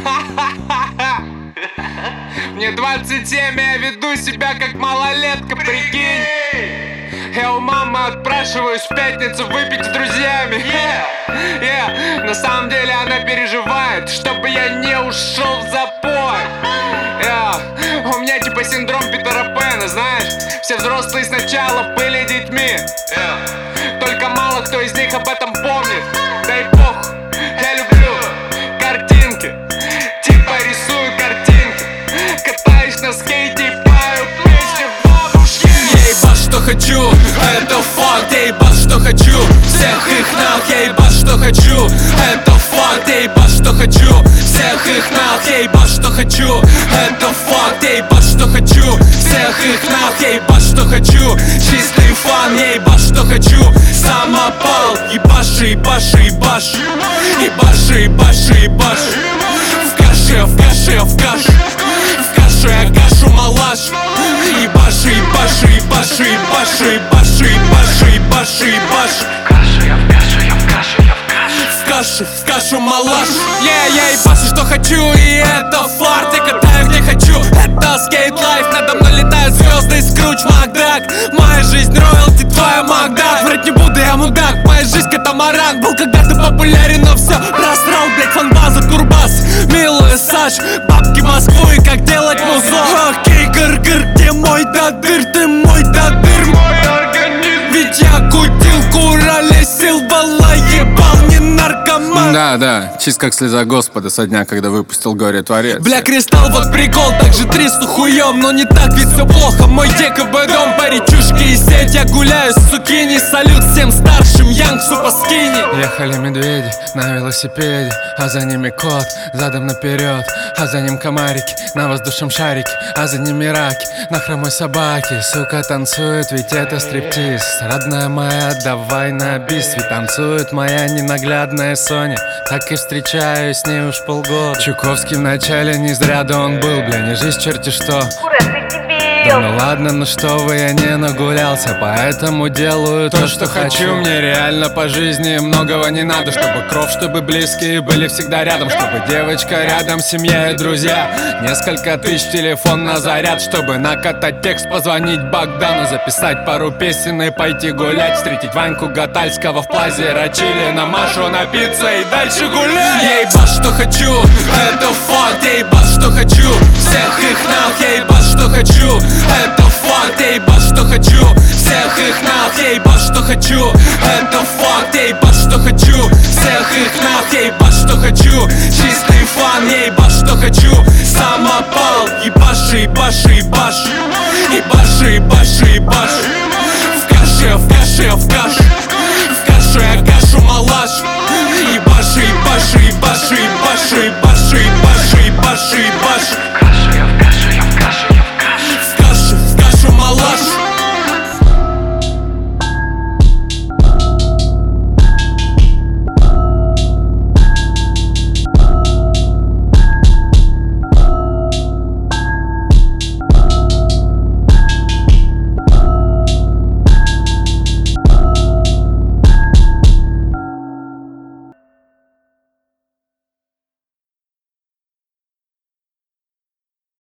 Мне 27, я веду себя как малолетка, прикинь. Я у мамы отпрашиваюсь в пятницу выпить с друзьями. На самом деле она переживает, чтобы я не ушел в запой. У меня типа синдром Питера Пэна, знаешь. Все взрослые сначала были детьми, только мало кто из них об этом помнит. Дай бог, я люблю картинки, типа рисую картинки, катаюсь на скейте и пою песни в бабушке. Я ебать, что хочу, это факт. Я ебать, что хочу, всех их нах. Я ебать, что хочу, это факт. Я ебать, что хочу, всех их нах. Я ебать, что хочу, это факт. Я ебать, что хочу, всех их нах. Я ебать, что хочу, чистый фан. Я ебать, что хочу, самопал. Ебаши, ебаши, ебаши, ебаши, ебаши, ебаши. В каше, в каше, в каше, в каше я кашу малаш. Ебаши, ебаши, ебаши, ебаши, ебаши, ебаши, ебаши, ебаши. Каша, я в кашу, я в кашу, я в кашу. В кашу малаш. Я ебашу, что хочу, и это фарт. Я катаю где хочу, это скейт лайф. Надо мной летают звезды, Скрудж Макдак. Моя жизнь роялти, твоя Макдак. Врать не буду, я мудак, моя жизнь катамаран. Был когда-то популярен, но все просрал, блять, фанбаза, турбас. Милый Саш, бабки Москву и как делать музон. Окей, гыр-гыр, где мой дадыр, ты мой дадыр, мой организм. Ведь я кутил, куролесил, бала ебал, не наркоман. Да, чист как слеза Господа со дня, когда выпустил горе творец. Бля, кристалл, вот прикол, так же трясу хуем. Но не так, ведь все плохо, мой ДКБ дом, паричушки и сеть. Я гуляю с цукини, салют всем старшим, Янгсу по скини. Ехали медведи на велосипеде, а за ними кот, задом наперед, а за ним комарики на воздушном шарике, а за ними раки на хромой собаке. Сука танцует, ведь это стриптиз. Родная моя, давай на бис. Ведь танцует моя ненаглядная Соня, так и встречаюсь с ней уж полгода. Чуковский в начале не зря, да он был, бля, не жизнь черти что. Да ну ладно, ну что вы, я не нагулялся, поэтому делаю то, что хочу. Мне реально по жизни многого не надо, чтобы кровь, чтобы близкие были всегда рядом, чтобы девочка рядом, семья и друзья. Несколько тысяч телефон на заряд, чтобы накатать текст, позвонить Богдану, записать пару песен и пойти гулять, встретить Ваньку Гатальского в плазе Рачили, на Машу напиться и дальше гулять. Я ебать, что хочу, это факт. Я ебать, что хочу, всех их нах. Я ебать, что хочу, это факт. Я ебать, что хочу, всех их нах. Я ебать, что хочу, это факт. Я ебать, что хочу, всех их нах. Я ебать, что хочу, чистый фан. Я ебать, что хочу, самопал. Ебаши, ебаши, ебаши, ебаши, ебаши, ебаши.